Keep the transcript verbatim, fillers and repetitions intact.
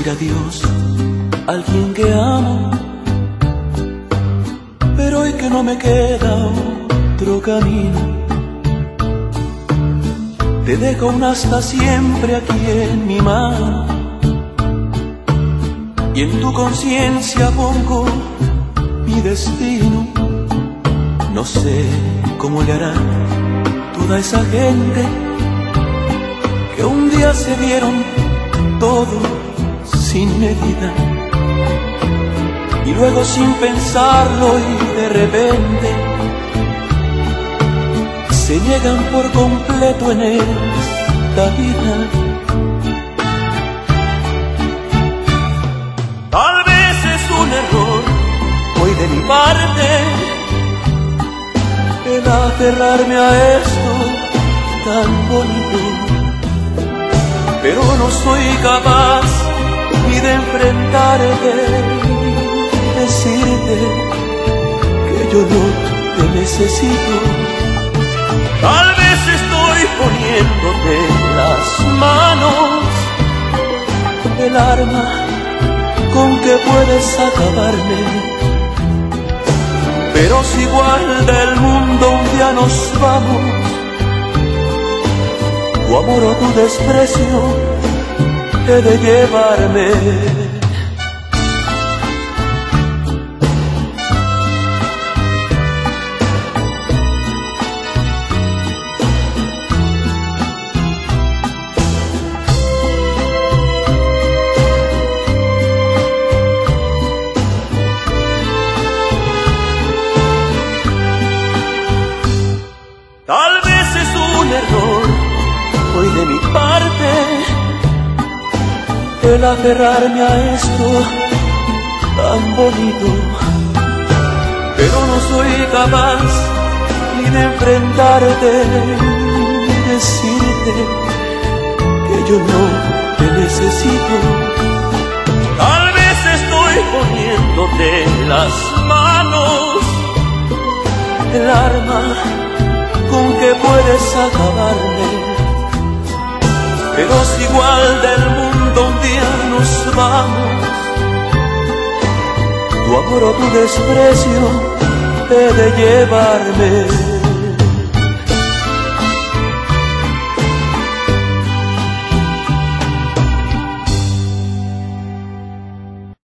decir adiós a alguien que amo, pero hoy que no me queda otro camino, te dejo un hasta siempre aquí en mi mano, y en tu conciencia pongo mi destino. No sé cómo le hará toda esa gente que un día se dieron todo sin medida, y luego sin pensarlo y de repente se niegan por completo en esta vida. Tal vez es un error hoy de mi parte el aferrarme a esto tan bonito, pero no soy capaz ni de enfrentarte y decirte que yo no te necesito. Tal vez estoy poniéndote en las manos el arma con que puedes acabarme, pero si igual del mundo un día nos vamos, tu amor o tu desprecio he de llevarme. Tal vez es un error hoy de mi parte el aferrarme a esto tan bonito, pero no soy capaz ni de enfrentarte y decirte que yo no te necesito. Tal vez estoy poniéndote en las manos el arma con que puedes acabarme, pero si igual del mundo un día nos vamos, tu amor o tu desprecio he de llevarme.